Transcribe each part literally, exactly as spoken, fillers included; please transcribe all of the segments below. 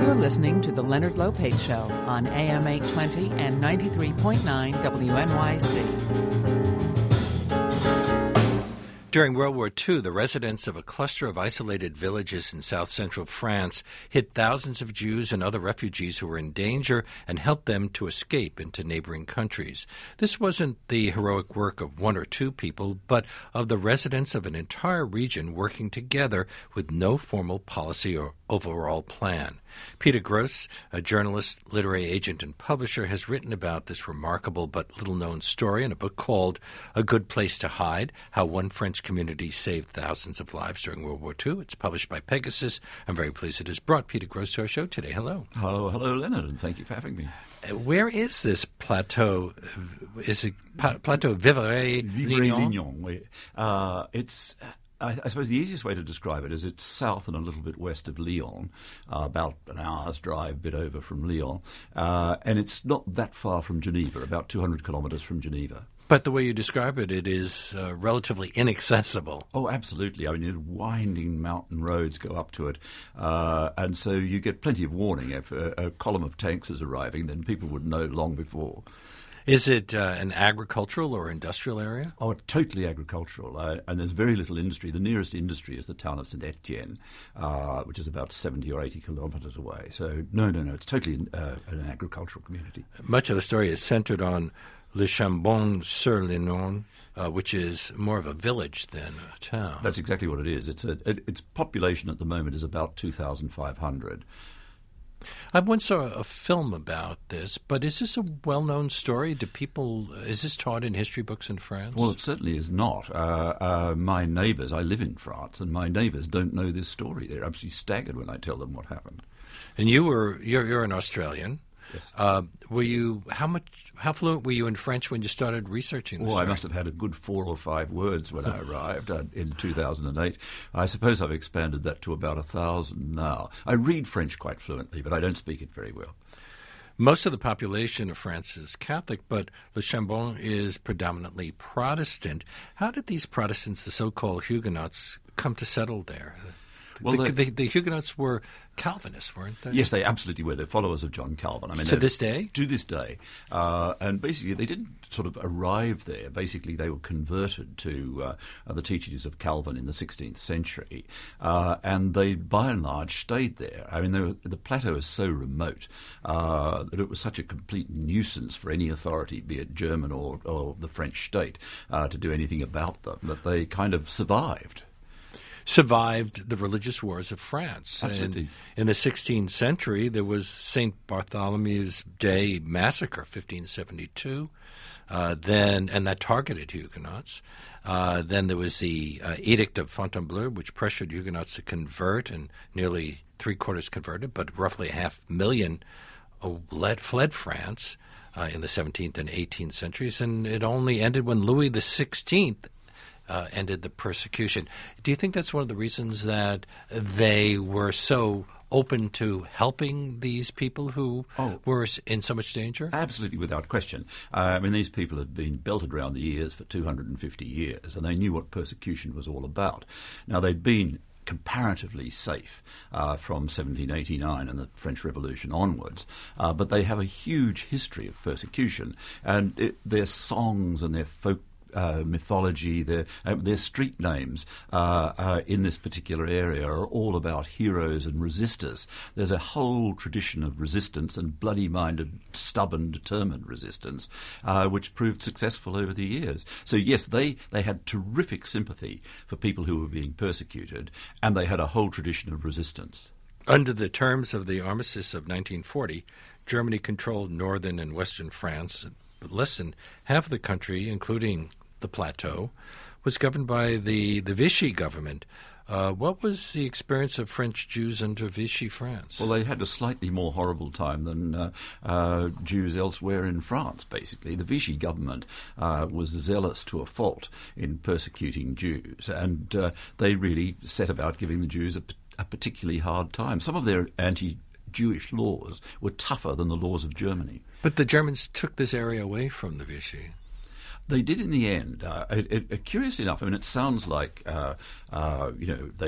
You're listening to The Leonard Lopate Show on A M eight twenty and ninety-three point nine W N Y C. During World War Two, the residents of a cluster of isolated villages in south-central France hid thousands of Jews and other refugees who were in danger and helped them to escape into neighboring countries. This wasn't the heroic work of one or two people, but of the residents of an entire region working together with no formal policy or overall plan. Peter Gross, a journalist, literary agent, and publisher, has written about this remarkable but little-known story in a book called A Good Place to Hide, How One French Community Saved Thousands of Lives During World War Two. It's published by Pegasus. I'm very pleased it has brought Peter Gross to our show today. Hello. Hello, hello, Leonard, and thank you for having me. Uh, where is this plateau? Is it pa- Plateau Vivarais-Lignon? Vivarais-Lignon, oui. Uh, it's... I, I suppose the easiest way to describe it is it's south and a little bit west of Lyon, uh, about an hour's drive, a bit over from Lyon, uh, and it's not that far from Geneva, about two hundred kilometres from Geneva. But the way you describe it, it is uh, relatively inaccessible. Oh, absolutely. I mean, winding mountain roads go up to it, uh, and so you get plenty of warning. If a, a column of tanks is arriving, then people would know long before. Is it uh, an agricultural or industrial area? Oh, totally agricultural, uh, and there's very little industry. The nearest industry is the town of Saint Etienne, uh, which is about seventy or eighty kilometres away. So, no, no, no, it's totally uh, an agricultural community. Much of the story is centred on Le Chambon-sur-Lignon, uh, which is more of a village than a town. That's exactly what it is. It's a, it, its population at the moment is about two thousand five hundred. I once saw a film about this, but is this a well-known story? Do people, is this taught in history books in France? Well, it certainly is not. Uh, uh, my neighbours, I live in France, and my neighbours don't know this story. They're absolutely staggered when I tell them what happened. And you were, you're, you're an Australian. Yes. Uh, were you, how much, how fluent were you in French when you started researching this? Well, I must have had a good four or five words when I arrived uh, in two thousand eight. I suppose I've expanded that to about a thousand now. I read French quite fluently, but I don't speak it very well. Most of the population of France is Catholic, but Le Chambon is predominantly Protestant. How did these Protestants, the so-called Huguenots, come to settle there? Well, the, the, the Huguenots were Calvinists, weren't they? Yes, they absolutely were. They're followers of John Calvin. I mean, to this day? To this day. Uh, and basically, they didn't sort of arrive there. Basically, they were converted to uh, the teachings of Calvin in the sixteenth century. Uh, and they, by and large, stayed there. I mean, were, the plateau is so remote uh, that it was such a complete nuisance for any authority, be it German or, or the French state, uh, to do anything about them, that they kind of survived. Survived the religious wars of France. Absolutely. And in the sixteenth century, there was Saint Bartholomew's Day massacre, fifteen seventy-two, uh, then and that targeted Huguenots. Uh, then there was the uh, Edict of Fontainebleau, which pressured Huguenots to convert, and nearly three quarters converted, but roughly a half million uh, led, fled France uh, in the seventeenth and eighteenth centuries, and it only ended when Louis the sixteenth Uh, ended the persecution. Do you think that's one of the reasons that they were so open to helping these people who oh, were in so much danger? Absolutely, without question. Uh, I mean, these people had been belted around the ears for two hundred fifty years, and they knew what persecution was all about. Now, they'd been comparatively safe uh, from seventeen eighty-nine and the French Revolution onwards, uh, but they have a huge history of persecution, and it, their songs and their folk Uh, mythology, their, uh, their street names uh, uh, in this particular area are all about heroes and resistors. There's a whole tradition of resistance and bloody-minded, stubborn, determined resistance, uh, which proved successful over the years. So yes, they, they had terrific sympathy for people who were being persecuted, and they had a whole tradition of resistance. Under the terms of the Armistice of nineteen forty, Germany controlled northern and western France. But less than half of the country, including the plateau, was governed by the, the Vichy government. Uh, what was the experience of French Jews under Vichy France? Well, they had a slightly more horrible time than uh, uh, Jews elsewhere in France, basically. The Vichy government uh, was zealous to a fault in persecuting Jews, and uh, they really set about giving the Jews a, a particularly hard time. Some of their anti-Jewish laws were tougher than the laws of Germany. But the Germans took this area away from the Vichy. They did in the end. Uh, it, it, curiously enough, I mean, it sounds like, uh, uh, you know, they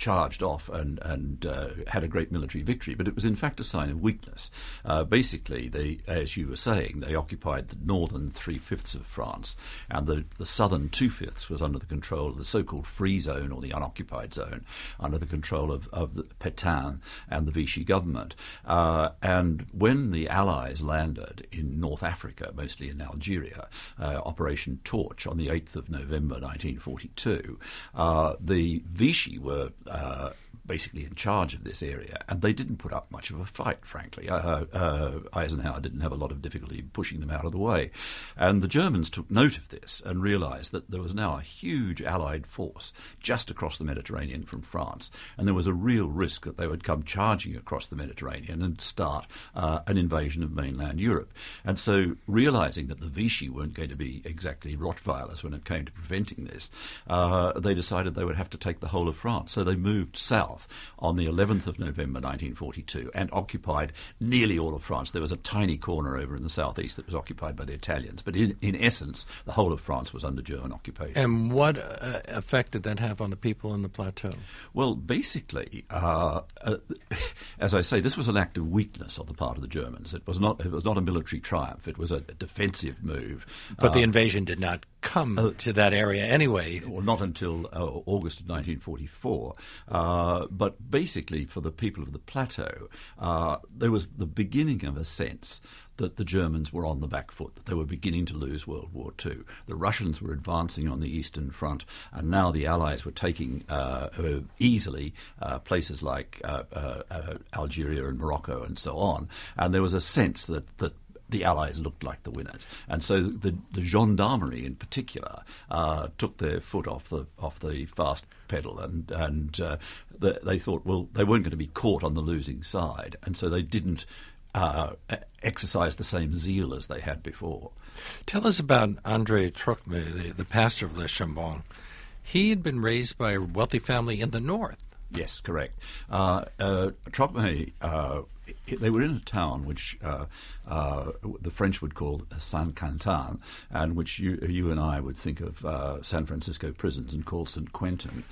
charged off and, and uh, had a great military victory, but it was in fact a sign of weakness. Uh, basically, they, as you were saying, they occupied the northern three-fifths of France, and the, the southern two-fifths was under the control of the so-called free zone, or the unoccupied zone, under the control of, of the Pétain and the Vichy government. Uh, and when the Allies landed in North Africa, mostly in Algeria, uh, Operation Torch, on the eighth of November nineteen forty-two, uh, the Vichy were uh, basically in charge of this area, and they didn't put up much of a fight, frankly. Uh, uh, Eisenhower didn't have a lot of difficulty pushing them out of the way. And the Germans took note of this and realised that there was now a huge Allied force just across the Mediterranean from France, and there was a real risk that they would come charging across the Mediterranean and start uh, an invasion of mainland Europe. And so, realising that the Vichy weren't going to be exactly Rottweilers when it came to preventing this, uh, they decided they would have to take the whole of France. So they moved south on the eleventh of November nineteen forty-two and occupied nearly all of France. There was a tiny corner over in the southeast that was occupied by the Italians, but in, in essence, the whole of France was under German occupation. And what uh, effect did that have on the people in the plateau? Well, basically, uh, uh, as I say, this was an act of weakness on the part of the Germans. It was not, it was not a military triumph. It was a defensive move. But uh, the invasion did not come uh, to that area anyway. Well, not until uh, August of nineteen forty-four. Uh, but basically, for the people of the plateau, uh, there was the beginning of a sense that the Germans were on the back foot, that they were beginning to lose World War Two. The Russians were advancing on the Eastern Front, and now the Allies were taking uh, uh, easily uh, places like uh, uh, uh, Algeria and Morocco and so on. And there was a sense that, that the Allies looked like the winners, and so the, the gendarmerie in particular uh, took their foot off the off the fast pedal, and and uh, the, they thought, well, they weren't going to be caught on the losing side, and so they didn't uh, exercise the same zeal as they had before. Tell us about André Trocmé, the, the pastor of Les Chambon. He had been raised by a wealthy family in the north. Yes, correct. Uh, uh, Trocmé, uh, they were in a town which uh, uh, the French would call Saint-Quentin, and which you, you and I would think of uh, San Francisco prisons and call Saint Quentin.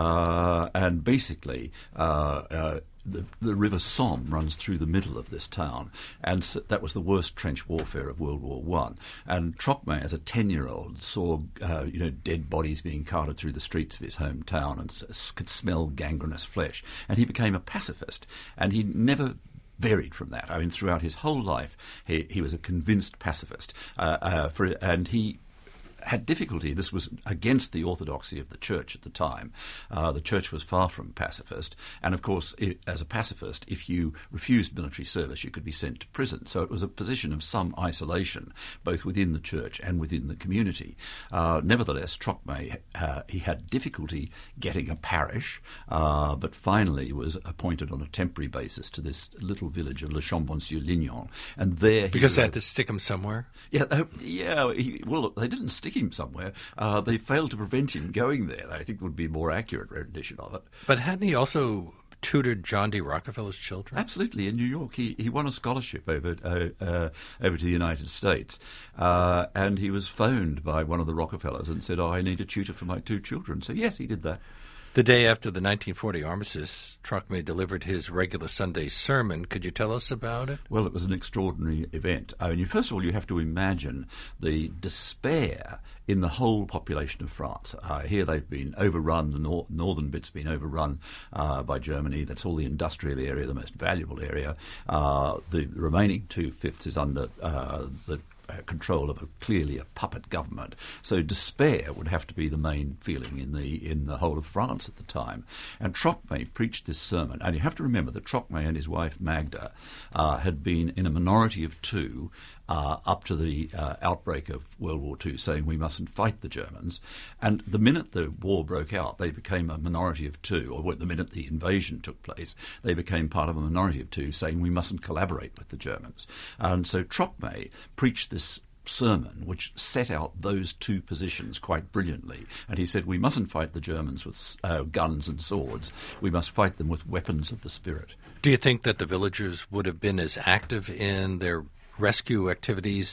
Uh, and basically, uh, uh, The, the River Somme runs through the middle of this town, and so that was the worst trench warfare of World War One. And Trocmé, as a ten-year-old, saw uh, you know dead bodies being carted through the streets of his hometown and s- could smell gangrenous flesh. And he became a pacifist, and he never varied from that. I mean, throughout his whole life, he, he was a convinced pacifist, uh, uh, for, and he had difficulty. This was against the orthodoxy of the church at the time. Uh, the church was far from pacifist, and of course, it, as a pacifist, if you refused military service, you could be sent to prison. So it was a position of some isolation, both within the church and within the community. Uh, nevertheless, Trocmé, uh, he had difficulty getting a parish, uh, but finally was appointed on a temporary basis to this little village of Le Chambon-sur-Lignon, and there because he they had to stick him somewhere. Yeah, uh, yeah. He, well, they didn't stick him somewhere. Uh, they failed to prevent him going there. I think would be a more accurate rendition of it. But hadn't he also tutored John D. Rockefeller's children? Absolutely. In New York, he, he won a scholarship over uh, uh, over to the United States, uh, and he was phoned by one of the Rockefellers and said, "Oh, I need a tutor for my two children." So yes, he did that. The day after the nineteen forty armistice, Trocmé delivered his regular Sunday sermon. Could you tell us about it? Well, it was an extraordinary event. I mean, first of all, you have to imagine the despair in the whole population of France. Uh, here they've been overrun, the nor- northern bit's been overrun uh, by Germany. That's all the industrial area, the most valuable area. Uh, the remaining two-fifths is under uh, the Uh, control of a clearly a puppet government. So despair would have to be the main feeling in the in the whole of France at the time. And Trocmé preached this sermon. And you have to remember that Trocmé and his wife Magda uh, had been in a minority of two uh, up to the uh, outbreak of World War Two, saying we mustn't fight the Germans. And the minute the war broke out, they became a minority of two, or the minute the invasion took place, they became part of a minority of two, saying we mustn't collaborate with the Germans. And so Trocmé preached this sermon which set out those two positions quite brilliantly. And he said, we mustn't fight the Germans with uh, guns and swords. We must fight them with weapons of the spirit. Do you think that the villagers would have been as active in their rescue activities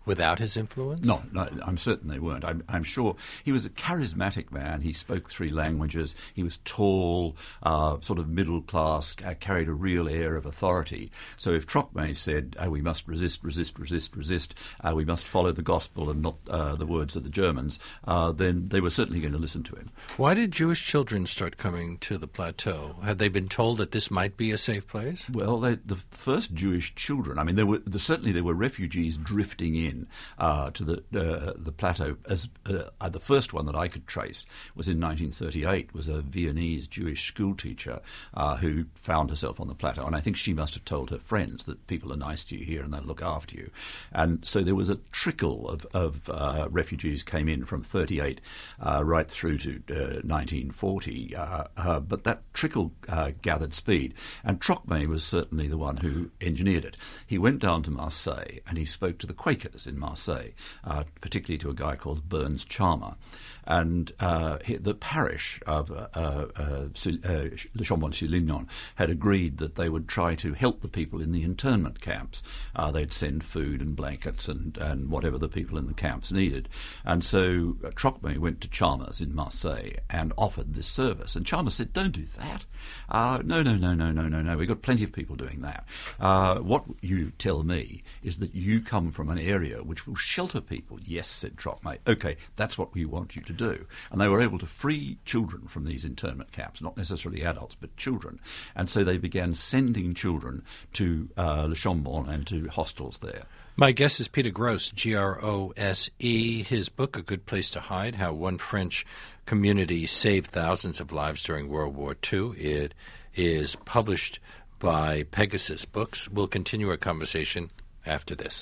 without his influence? No, no, I'm certain they weren't. I'm, I'm sure he was a charismatic man. He spoke three languages. He was tall, uh, sort of middle class, uh, carried a real air of authority. So if Trocmé said, oh, we must resist, resist, resist, resist, uh, we must follow the gospel and not uh, the words of the Germans, uh, then they were certainly going to listen to him. Why did Jewish children start coming to the plateau? Had they been told that this might be a safe place? Well, they, the first Jewish children, I mean, there were the, certainly there were refugees drifting in uh, to the uh, the plateau. As uh, the first one that I could trace was in nineteen thirty-eight, was a Viennese Jewish schoolteacher uh, who found herself on the plateau, and I think she must have told her friends that people are nice to you here and they'll look after you. And so there was a trickle of, of uh, refugees came in from thirty-eight uh, right through to uh, nineteen forty, uh, uh, but that trickle uh, gathered speed, and Trocmé was certainly the one who engineered it. He went down to Marseille and he spoke to the Quakers in Marseille, uh, particularly to a guy called Burns Charmer. And uh, he, the parish of uh, uh, uh, Le Chambon-sur-Lignon had agreed that they would try to help the people in the internment camps. Uh, they'd send food and blankets and, and whatever the people in the camps needed. And so uh, Trocmé went to Chalmers in Marseille and offered this service. And Chalmers said, don't do that. Uh, no, no, no, no, no, no, no. We've got plenty of people doing that. Uh, what you tell me is that you come from an area which will shelter people. Yes, said Trocmé. OK, that's what we want you to do. And they were able to free children from these internment camps, not necessarily adults, but children. And so they began sending children to uh, Le Chambon and to hostels there. My guest is Peter Gross, G R O S E. His book, A Good Place to Hide, How One French Community Saved Thousands of Lives During World War Two. It is published by Pegasus Books. We'll continue our conversation after this.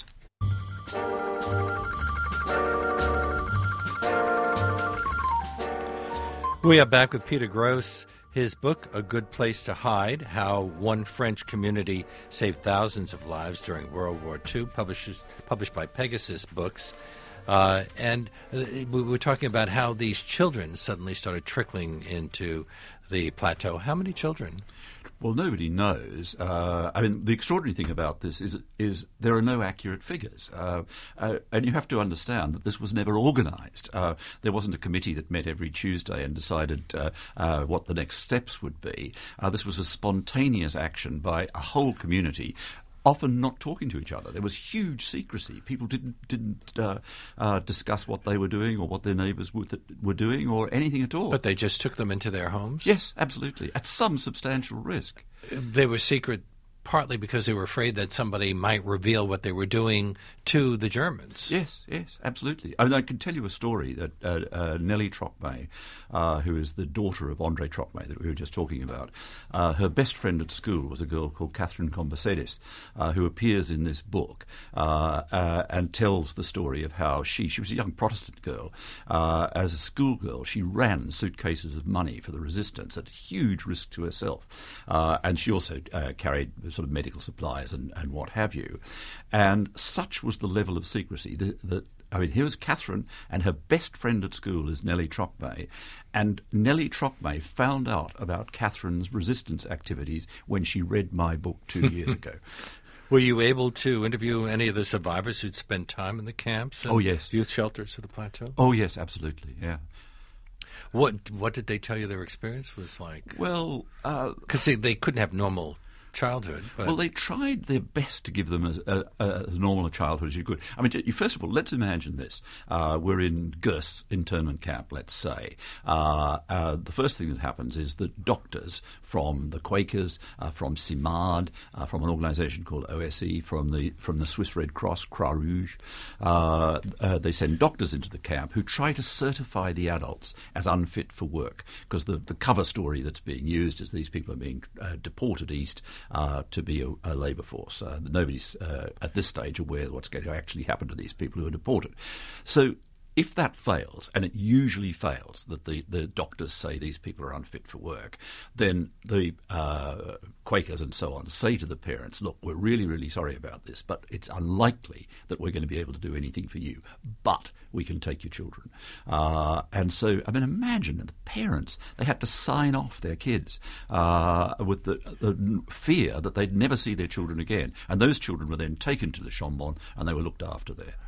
We are back with Peter Gross. His book, A Good Place to Hide, How One French Community Saved Thousands of Lives During World War Two, publishes, published by Pegasus Books. Uh, and we were talking about how these children suddenly started trickling into the plateau. How many children? Well, nobody knows. Uh, I mean, the extraordinary thing about this is is there are no accurate figures. Uh, uh, and you have to understand that this was never organised. Uh, there wasn't a committee that met every Tuesday and decided uh, uh, what the next steps would be. Uh, this was a spontaneous action by a whole community, often not talking to each other. There was huge secrecy. People didn't didn't uh, uh, discuss what they were doing or what their neighbours were, were doing or anything at all. But they just took them into their homes? Yes, absolutely, at some substantial risk. They were secret partly because they were afraid that somebody might reveal what they were doing to the Germans. Yes, yes, absolutely. I mean, I can tell you a story that uh, uh, Nellie Trocmé, uh, who is the daughter of André Trocmé that we were just talking about, uh, her best friend at school was a girl called Catherine Combacedes, uh, who appears in this book uh, uh, and tells the story of how she, she was a young Protestant girl, uh, as a schoolgirl, she ran suitcases of money for the resistance at huge risk to herself. Uh, and she also uh, carried sort of medical supplies and, and what have you. And such was the level of secrecy that, that I mean, here was Catherine, and her best friend at school is Nellie Trocmé, and Nellie Trocmé found out about Catherine's resistance activities when she read my book two years ago. Were you able to interview any of the survivors who'd spent time in the camps and oh, yes. youth shelters of the plateau? Oh, yes, absolutely, yeah. What What did they tell you their experience was like? Well, because uh, they, they couldn't have normal childhood. But well, they tried their best to give them as, a, a, as normal a childhood as you could. I mean, you, first of all, let's imagine this. Uh, we're in Gurs internment camp, let's say. Uh, uh, the first thing that happens is that doctors from the Quakers, uh, from CIMAD, uh, from an organisation called O S E, from the from the Swiss Red Cross, Croix Rouge, uh, uh, they send doctors into the camp who try to certify the adults as unfit for work, because the, the cover story that's being used is these people are being uh, deported east Uh, to be a, a labour force. Uh, nobody's uh, at this stage aware of what's going to actually happen to these people who are deported. So if that fails, and it usually fails, that the, the doctors say these people are unfit for work, then the uh, Quakers and so on say to the parents, look, we're really, really sorry about this, but it's unlikely that we're going to be able to do anything for you, but we can take your children. Uh, and so, I mean, imagine the parents, they had to sign off their kids uh, with the, the fear that they'd never see their children again. And those children were then taken to the Chambon and they were looked after there.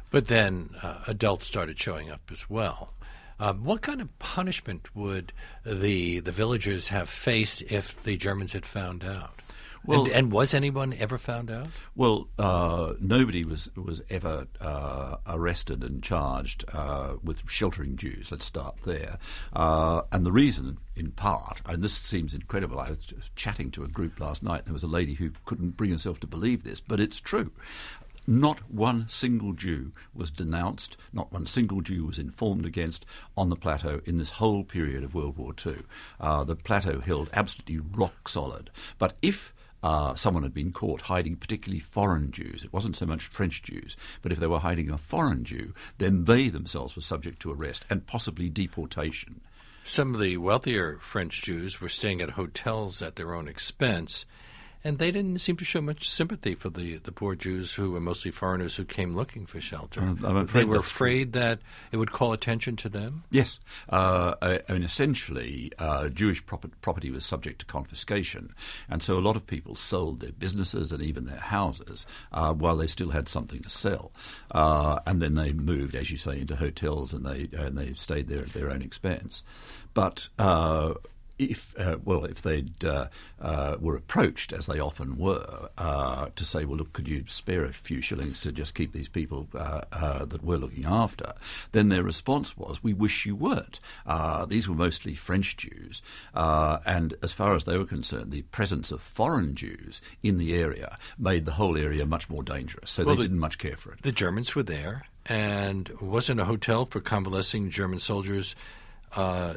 But then uh, adults started showing up as well. Um, what kind of punishment would the the villagers have faced if the Germans had found out? Well, and, and was anyone ever found out? Well, uh, nobody was was ever uh, arrested and charged uh, with sheltering Jews. Let's start there. Uh, and the reason, in part, and this seems incredible, I was just chatting to a group last night. There was a lady who couldn't bring herself to believe this, but it's true. Not one single Jew was denounced, not one single Jew was informed against on the plateau in this whole period of World War Two. Uh, the plateau held absolutely rock solid. But if Uh, someone had been caught hiding particularly foreign Jews. It wasn't so much French Jews, but if they were hiding a foreign Jew, then they themselves were subject to arrest and possibly deportation. Some of the wealthier French Jews were staying at hotels at their own expense, and they didn't seem to show much sympathy for the, the poor Jews who were mostly foreigners who came looking for shelter. Uh, I'm afraid they were that's afraid true. that it would call attention to them? Yes. Uh, I, I mean, essentially, uh, Jewish prop- property was subject to confiscation, and so a lot of people sold their businesses and even their houses uh, while they still had something to sell. Uh, and then they moved, as you say, into hotels, and they, and they stayed there at their own expense. But Uh, If uh, well, if they'd uh, uh, were approached, as they often were, uh, to say, well, look, could you spare a few shillings to just keep these people uh, uh, that we're looking after? Then their response was, we wish you weren't. Uh, these were mostly French Jews, uh, and as far as they were concerned, the presence of foreign Jews in the area made the whole area much more dangerous. So well, they the, didn't much care for it. The Germans were there, and wasn't a hotel for convalescing German soldiers Uh,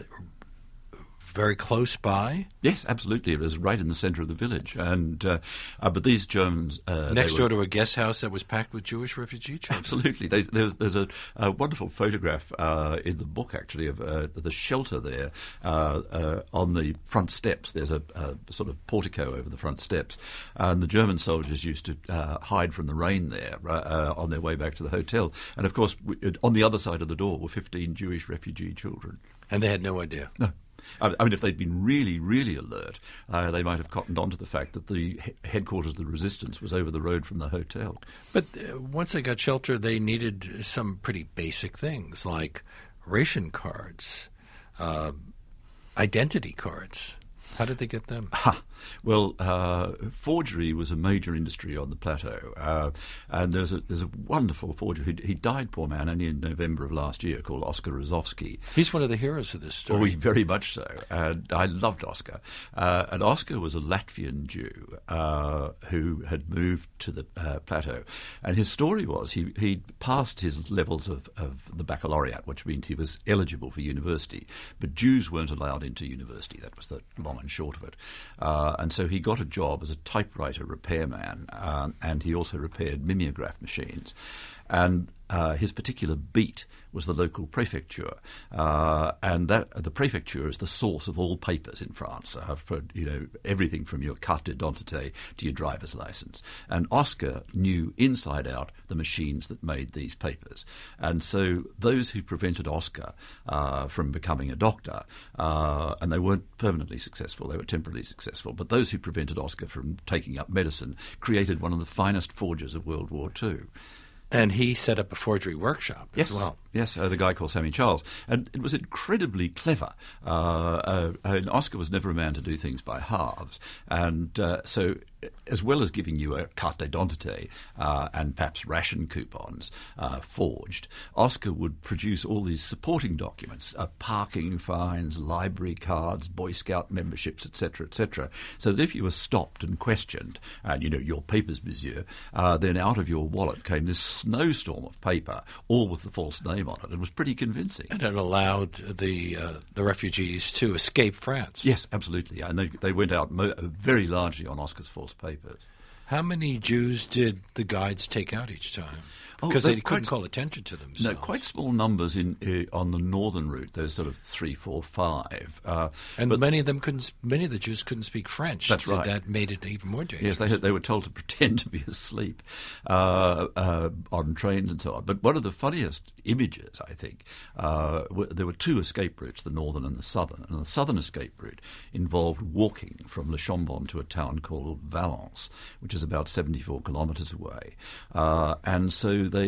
very close by? Yes, absolutely. It was right in the centre of the village. And uh, uh, but these Germans... Uh, Next door were, to a guest house that was packed with Jewish refugee children. Absolutely. There's, there's, there's a, a wonderful photograph uh, in the book, actually, of uh, the shelter there uh, uh, on the front steps. There's a, a sort of portico over the front steps. And the German soldiers used to uh, hide from the rain there uh, on their way back to the hotel. And, of course, on the other side of the door were fifteen Jewish refugee children. And they had no idea? No. I mean, if they'd been really, really alert, uh, they might have cottoned on to the fact that the he- headquarters of the resistance was over the road from the hotel. But uh, once they got shelter, they needed some pretty basic things like ration cards, uh, identity cards. How did they get them? Ha. Well, uh, forgery was a major industry on the plateau, uh, and there's a there's a wonderful forger. He, he died, poor man, only in November of last year, called Oskar Rozovsky. He's one of the heroes of this story. Oh, he, very much so. And I loved Oskar. Uh, and Oskar was a Latvian Jew uh, who had moved to the uh, plateau. And his story was he he passed his levels of, of the baccalaureate, which means he was eligible for university. But Jews weren't allowed into university. That was the long and short of it. Uh, and so he got a job as a typewriter repairman, um, and he also repaired mimeograph machines. And uh, his particular beat was the local prefecture, uh, and that the prefecture is the source of all papers in France, uh, for you know everything from your carte d'identité to your driver's license. And Oskar knew inside out the machines that made these papers, and so those who prevented Oskar uh, from becoming a doctor, uh, and they weren't permanently successful, they were temporarily successful, but those who prevented Oskar from taking up medicine created one of the finest forgers of World War Two. And he set up a forgery workshop yes. as well. Yes, uh, the guy called Sammy Charles. And it was incredibly clever. Uh, uh, and Oskar was never a man to do things by halves. And uh, so as well as giving you a carte d'identité uh, and perhaps ration coupons uh, forged, Oskar would produce all these supporting documents, uh, parking fines, library cards, Boy Scout memberships, et cetera, et cetera, so that if you were stopped and questioned, and, you know, your papers, monsieur, uh, then out of your wallet came this snowstorm of paper, all with the false name on it. It was pretty convincing. And it allowed the uh, the refugees to escape France. Yes, absolutely. And they, they went out mo- very largely on Oscar's false papers. How many Jews did the guides take out each time? Because oh, they couldn't quite, call attention to themselves. No, quite small numbers in uh, on the northern route. There's sort of three, four, five, uh, and but many of them couldn't. Many of the Jews couldn't speak French. That's so right. That made it even more dangerous. Yes, they had, they were told to pretend to be asleep uh, uh, on trains and so on. But one of the funniest images, I think, uh, w- there were two escape routes: the northern and the southern. And the southern escape route involved walking from Le Chambon to a town called Valence, which is about seventy-four kilometres away. Uh, and so they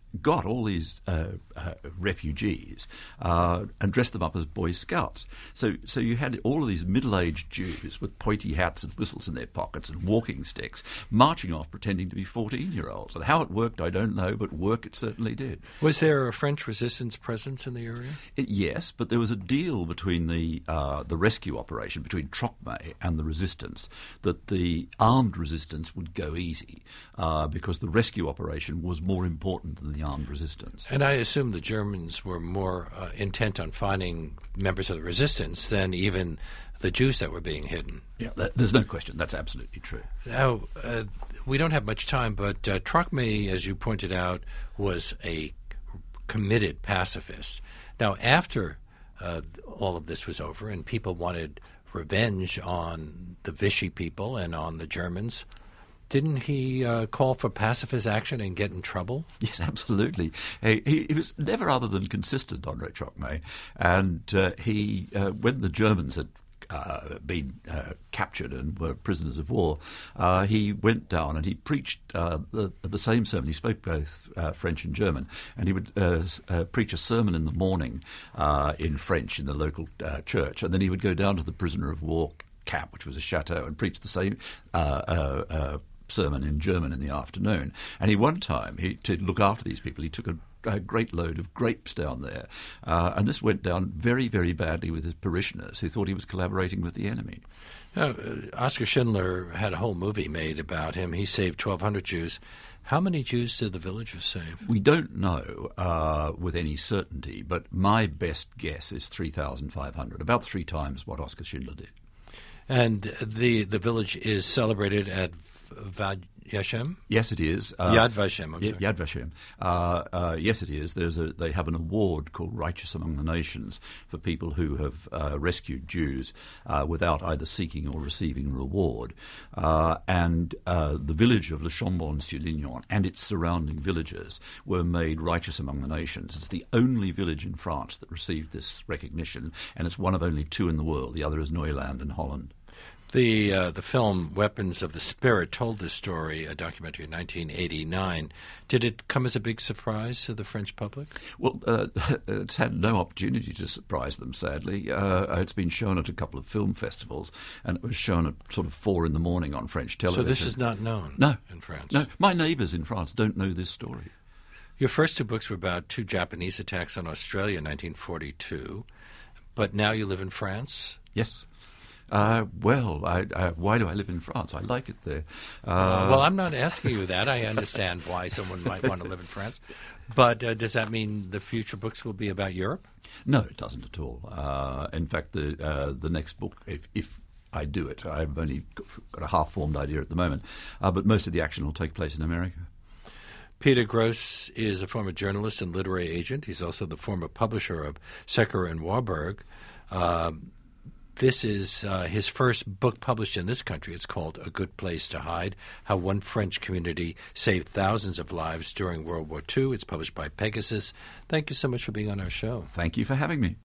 got all these uh, uh, refugees uh, and dressed them up as Boy Scouts. So so you had all of these middle-aged Jews with pointy hats and whistles in their pockets and walking sticks marching off pretending to be fourteen-year-olds. And how it worked, I don't know, but work it certainly did. Was there a French resistance presence in the area? It, yes, but there was a deal between the uh, the rescue operation, between Trocmé and the resistance, that the armed resistance would go easy uh, because the rescue operation was more important than the armed resistance. And I assume the Germans were more uh, intent on finding members of the resistance than even the Jews that were being hidden. Yeah, that, there's no question. That's absolutely true. Now, uh, we don't have much time, but uh, Trocmé, as you pointed out, was a committed pacifist. Now, after uh, all of this was over and people wanted revenge on the Vichy people and on the Germans, didn't he uh, call for pacifist action and get in trouble? Yes, absolutely. He, he, he was never other than consistent, André Trocmé, and uh, he, uh, when the Germans had Uh, been uh, captured and were prisoners of war, uh, he went down and he preached uh, the, the same sermon. He spoke both uh, French and German, and he would uh, uh, preach a sermon in the morning uh, in French in the local uh, church, and then he would go down to the prisoner of war camp, which was a chateau, and preach the same uh, uh, uh, sermon in German in the afternoon. And he one time, he, to look after these people, he took a a great load of grapes down there. Uh, and this went down very, very badly with his parishioners who thought he was collaborating with the enemy. Now, uh, Oskar Schindler had a whole movie made about him. He saved twelve hundred Jews. How many Jews did the villagers save? We don't know uh, with any certainty, but my best guess is three thousand five hundred, about three times what Oskar Schindler did. And the the village is celebrated at Vad Vashem? Yes, it is. Uh, Yad Vashem. I'm y- sorry. Yad Vashem. Uh, uh, yes, it is. There's a. They have an award called Righteous Among the Nations for people who have uh, rescued Jews uh, without either seeking or receiving reward. Uh, and uh, the village of Le Chambon-sur-Lignon and its surrounding villages were made righteous among the nations. It's the only village in France that received this recognition, and it's one of only two in the world. The other is Neuland in Holland. The uh, the film Weapons of the Spirit told this story, a documentary in nineteen eighty-nine. Did it come as a big surprise to the French public? Well, uh, it's had no opportunity to surprise them, sadly. Uh, it's been shown at a couple of film festivals, and it was shown at sort of four in the morning on French television. So this is not known no, in France? No, my neighbours in France don't know this story. Your first two books were about two Japanese attacks on Australia in nineteen forty-two, but now you live in France? Yes. Uh, well, I, I, why do I live in France? I like it there. Uh, uh, well, I'm not asking you that. I understand why someone might want to live in France. But uh, does that mean the future books will be about Europe? No, it doesn't at all. Uh, in fact, the uh, the next book, if, if I do it, I've only got a half-formed idea at the moment, uh, but most of the action will take place in America. Peter Grosz is a former journalist and literary agent. He's also the former publisher of Secker and Warburg. Um, This is uh, his first book published in this country. It's called A Good Place to Hide, How One French Community Saved Thousands of Lives During World War Two. It's published by Pegasus. Thank you so much for being on our show. Thank you for having me.